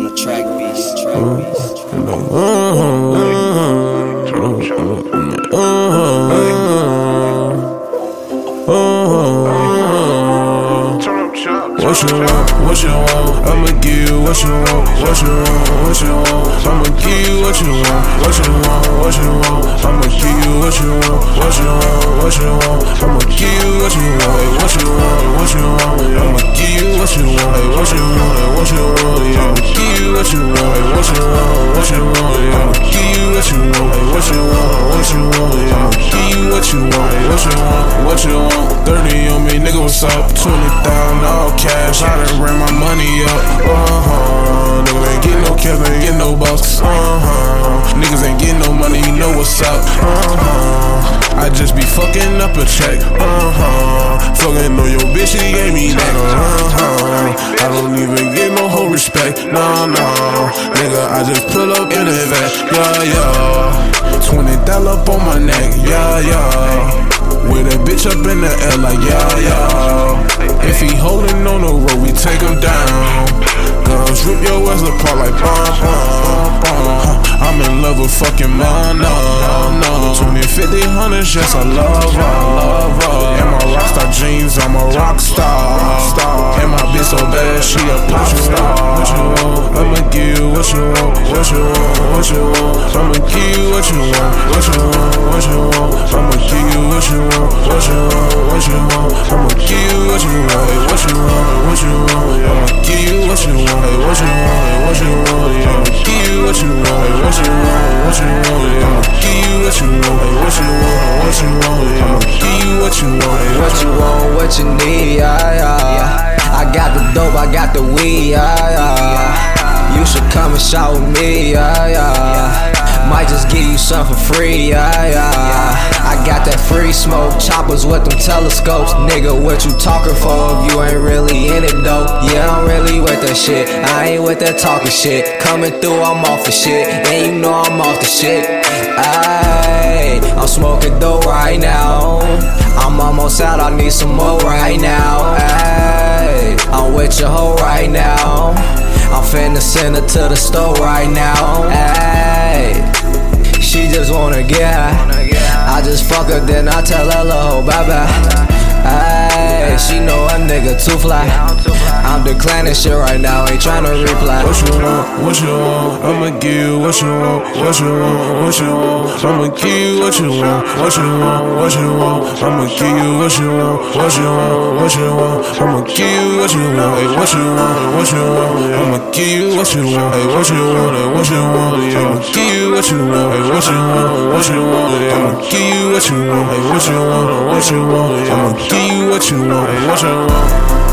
the track beast. What you want, what you want, I'ma give you what you want, what you want, what you want, I'ma give you what you want, what you want, what you want, I'ma give you what you want, what you want, what you want, I'ma give you what you want, what you want, what you want, I'ma give you what you want, what you want, what you want, I'ma give you what you want, what you want, what you want, I'ma give you what you want, what you want, what you want, I'ma give you what you want, what you want, what you want. 30 on me, nigga, what's up? 20,000 all cash, I done ran my money up. Niggas ain't getting no cash, ain't getting no bucks. Niggas ain't getting no money, you know what's up. I just be fucking up a check. Fucking on your bitch, she gave me neck. I don't even get no whole respect. No, nigga, I just pull up in the vet. Yeah. $20 on my neck. Yeah. With a bitch up in the air like yeah. If he holding on the road, we take him down. Guns rip your ass apart like bum. I'm in love with fucking mine, no. 20, 50, 100 shots, I love her. And my rockstar jeans, I'm a rock star. And my bitch so bad, she a pop star. What you want, I'ma give you what you want, what you want, what you want. I'ma give you what you want, what you want, what you want. I'ma give you what you want, what you want, what you want. I'ma give you what you want, what you want, what you want. I'ma give you what you want, what you want, what you want. I'ma give you what you want, what you want, what you want. I'ma give you what you want, what you want, what you want. I'ma give you what you want, what you want, what you need. I got the dope, I got the weed. You should come and shop with me. Might just give you some for free. I got that free smoke, choppers with them telescopes. Nigga, what you talking for if you ain't really in it though? Yeah, I'm really with that shit, I ain't with that talking shit. Coming through, I'm off the shit, and you know I'm off the shit. I'm smoking dope right now. I'm almost out, I need some more right now. I'm with your hoe right now. I'm finna send her to the store right now. She just wanna get high. I just fuck her, then I tell her hello, bye-bye. She know a nigga too fly. I'm declining shit right now, ain't tryna reply. What you want, what you want, I'ma give you what you want, what you want, what you want. I'ma give you what you want, what you want, what you want. I'ma give you what you want, what you want, what you want. I'ma give you what you want, what you want, what you want. I'ma give you what you want, what you want, what you want. I'ma give you what you want, what you want, what you want. I'ma give you what you want, what you want, what you want. I'ma give you what you want, what you want.